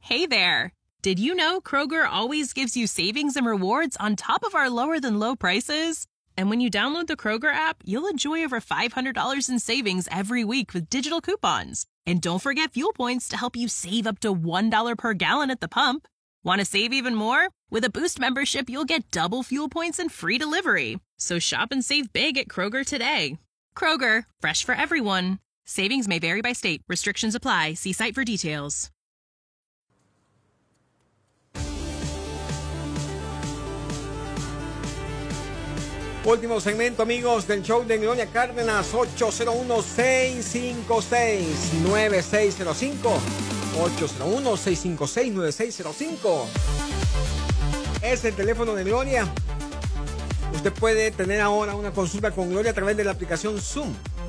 Hey there! Did you know Kroger always gives you savings and rewards on top of our lower-than-low prices? And when you download the Kroger app, you'll enjoy over $500 in savings every week with digital coupons. And don't forget fuel points to help you save up to $1 per gallon at the pump. Want to save even more? With a Boost membership, you'll get double fuel points and free delivery. So shop and save big at Kroger today. Kroger, fresh for everyone. Savings may vary by state. Restrictions apply. See site for details. Último segmento, amigos, del show de Gloria Cárdenas. 801-656-9605. 801-656-9605. Es el teléfono de Gloria. Usted puede tener ahora una consulta con Gloria a través de la aplicación Zoom.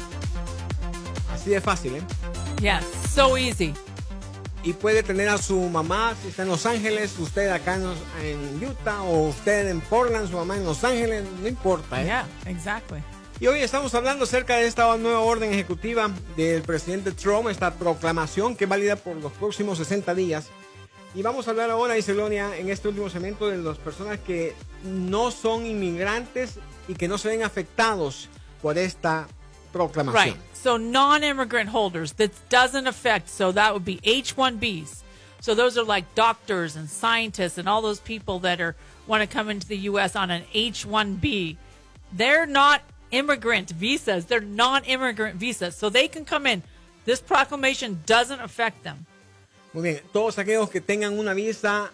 Así de fácil, ¿eh? Yes, so easy. Y puede tener a su mamá, si está en Los Ángeles, usted acá en Utah, o usted en Portland, su mamá en Los Ángeles, no importa, ¿eh? Yeah, exactly. Y hoy estamos hablando acerca de esta nueva orden ejecutiva del presidente Trump, esta proclamación que es válida por los próximos 60 días. Y vamos a hablar ahora, dice Gloria, en este último segmento, de las personas que no son inmigrantes y que no se ven afectados por esta proclamación. Right. So non-immigrant holders, that doesn't affect, so that would be H-1Bs. So those are like doctors and scientists and all those people that want to come into the U.S. on an H-1B. They're not immigrant visas. They're non-immigrant visas. So they can come in. This proclamation doesn't affect them. Muy bien. Todos aquellos que tengan una visa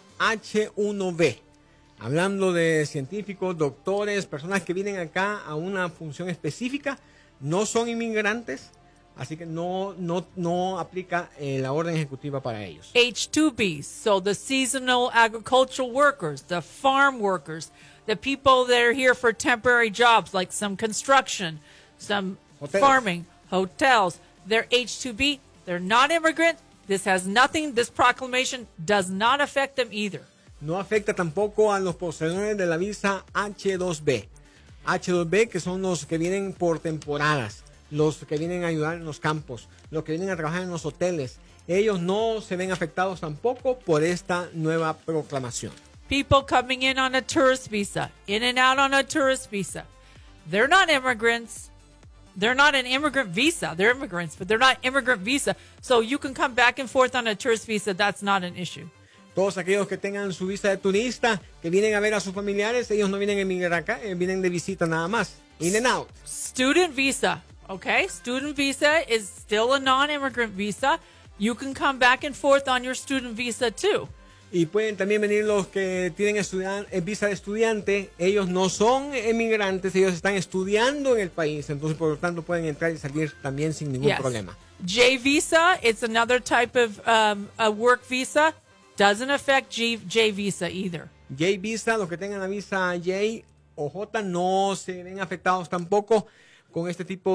H-1B. Hablando de científicos, doctores, personas que vienen acá a una función específica, no son inmigrantes, así que no aplica la orden ejecutiva para ellos. H-2Bs, so the seasonal agricultural workers, the farm workers, the people that are here for temporary jobs like some construction, some farming, hotels, they're H-2B, they're not immigrant. This proclamation does not affect them either. No afecta tampoco a los poseedores de la visa H-2B. H-2B, que son los que vienen por temporadas, los que vienen a ayudar en los campos, los que vienen a trabajar en los hoteles. Ellos no se ven afectados tampoco por esta nueva proclamación. People coming in on a tourist visa, in and out on a tourist visa. They're not immigrants. They're not an immigrant visa. They're immigrants, but they're not immigrant visa. So you can come back and forth on a tourist visa. That's not an issue. Todos aquellos que tengan su visa de turista, que vienen a ver a sus familiares, ellos no vienen a emigrar acá, vienen de visita nada más. In and out. Student visa, okay? Student visa is still a non-immigrant visa. You can come back and forth on your student visa too. Y pueden también venir los que tienen visa de estudiante. Ellos no son emigrantes, ellos están estudiando en el país, entonces por lo tanto pueden entrar y salir también sin ningún problema. J visa, it's another type of a work visa. Doesn't affect J visa either. J visa, los que tengan la visa J o J no se ven afectados tampoco con este tipo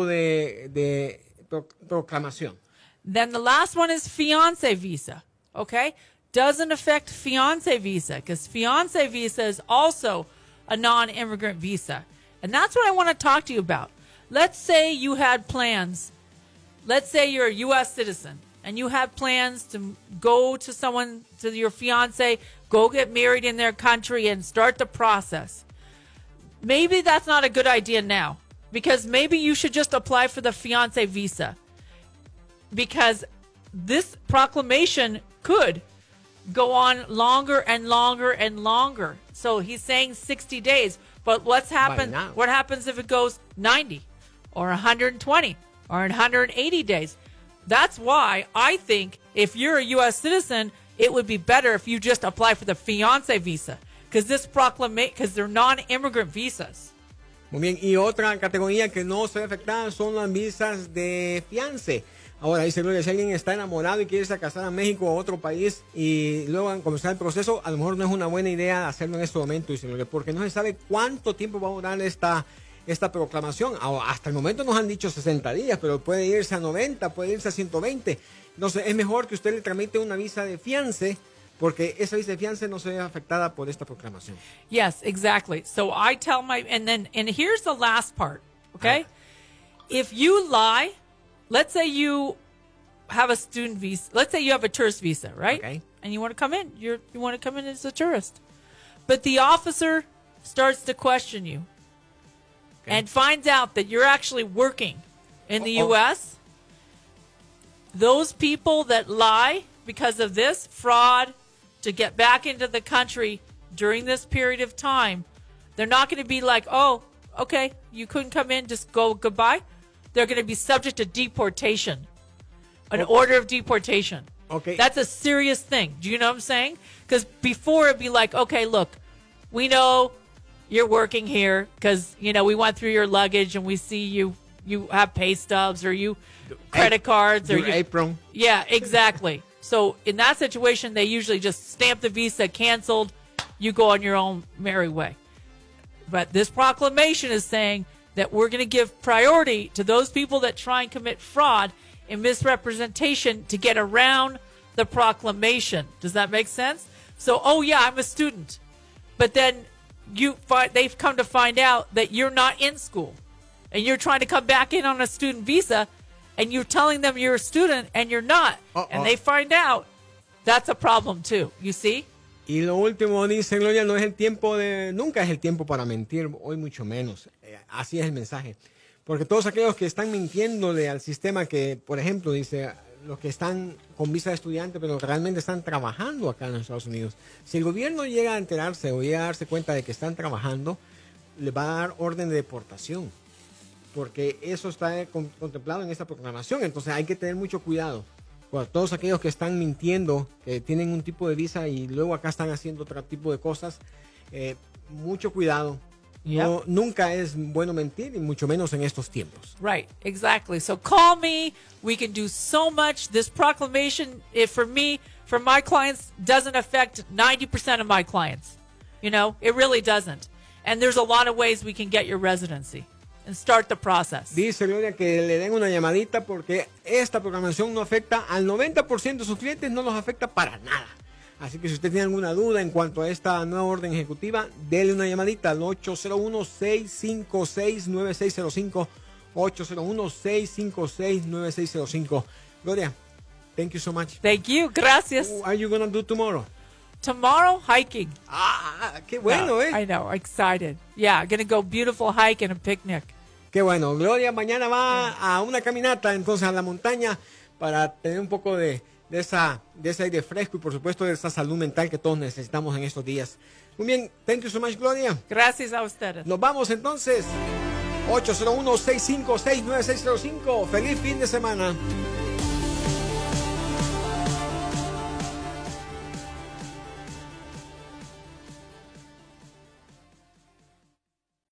de proclamación. Then the last one is fiancé visa, okay? Doesn't affect fiancé visa because fiancé visa is also a non-immigrant visa. And that's what I want to talk to you about. Let's say you had plans. Let's say you're a U.S. citizen. And you have plans to go to your fiance, go get married in their country and start the process. Maybe that's not a good idea now because maybe you should just apply for the fiance visa because this proclamation could go on longer and longer and longer. So he's saying 60 days, but what happens if it goes 90 or 120 or 180 days? That's why I think if you're a U.S. citizen, it would be better if you just apply for the fiancé visa because they're non-immigrant visas. Muy bien, y otra categoría que no se ve afectada son las visas de fiance. Ahora dice Gloria, si alguien está enamorado y quiere irse a casar a México o a otro país y luego comenzar el proceso, a lo mejor no es una buena idea hacerlo en este momento, dice Gloria, porque no se sabe cuánto tiempo va a durar esta proclamación. Hasta el momento nos han dicho 60 días, pero puede irse a 90, puede irse a 120. Entonces es mejor que usted le tramite una visa de fiance porque esa visa de fianza no se ve afectada por esta proclamación. Yes, exactly. So I tell and here's the last part, okay? If you lie, let's say you have a student visa, let's say you have a tourist visa, right? Okay. and you want to come in. You want to come in as a tourist. But the officer starts to question you and finds out that you're actually working in the U.S. Those people that lie because of this fraud to get back into the country during this period of time, they're not going to be like, oh, okay, you couldn't come in, just go goodbye. They're going to be subject to deportation, an order of deportation. Okay. That's a serious thing. Do you know what I'm saying? Because before it'd be like, okay, look, we know you're working here because, you know, we went through your luggage and we see you have pay stubs or you credit cards or your apron. Yeah, exactly. So in that situation, they usually just stamp the visa, canceled, you go on your own merry way. But this proclamation is saying that we're going to give priority to those people that try and commit fraud and misrepresentation to get around the proclamation. Does that make sense? So, oh yeah, I'm a student. But then they've come to find out that you're not in school and you're trying to come back in on a student visa and you're telling them you're a student and you're not. And they find out. That's a problem too. You see? Y lo último, dice Gloria, no es el tiempo nunca es el tiempo para mentir, hoy mucho menos. Así es el mensaje. Porque todos aquellos que están mintiéndole al sistema, que, por ejemplo, dice, los que están con visa de estudiante, pero realmente están trabajando acá en los Estados Unidos. Si el gobierno llega a enterarse o llega a darse cuenta de que están trabajando, le va a dar orden de deportación. Porque eso está contemplado en esta proclamación. Entonces hay que tener mucho cuidado. Bueno, todos aquellos que están mintiendo, que tienen un tipo de visa y luego acá están haciendo otro tipo de cosas, mucho cuidado. No, nunca es bueno mentir y mucho menos en estos tiempos. Right, exactly. So call me. We can do so much. This proclamation, for my clients, doesn't affect 90% of my clients. You know, it really doesn't. And there's a lot of ways we can get your residency and start the process. Dice Gloria que le den una llamadita porque esta programación no afecta al 90% de sus clientes, no los afecta para nada. Así que si usted tiene alguna duda en cuanto a esta nueva orden ejecutiva, dele una llamadita al 801-656-9605. 801-656-9605. Gloria, thank you so much. Thank you. Gracias. What are you going to do tomorrow? Tomorrow, hiking. Qué bueno, I know, excited. Yeah, going to go beautiful hike and a picnic. Qué bueno. Gloria mañana va a una caminata entonces a la montaña para tener un poco de ese aire fresco y por supuesto de esa salud mental que todos necesitamos en estos días. Muy bien, thank you so much, Gloria. Gracias a ustedes. Nos vamos entonces. 801-656-9605. Feliz fin de semana.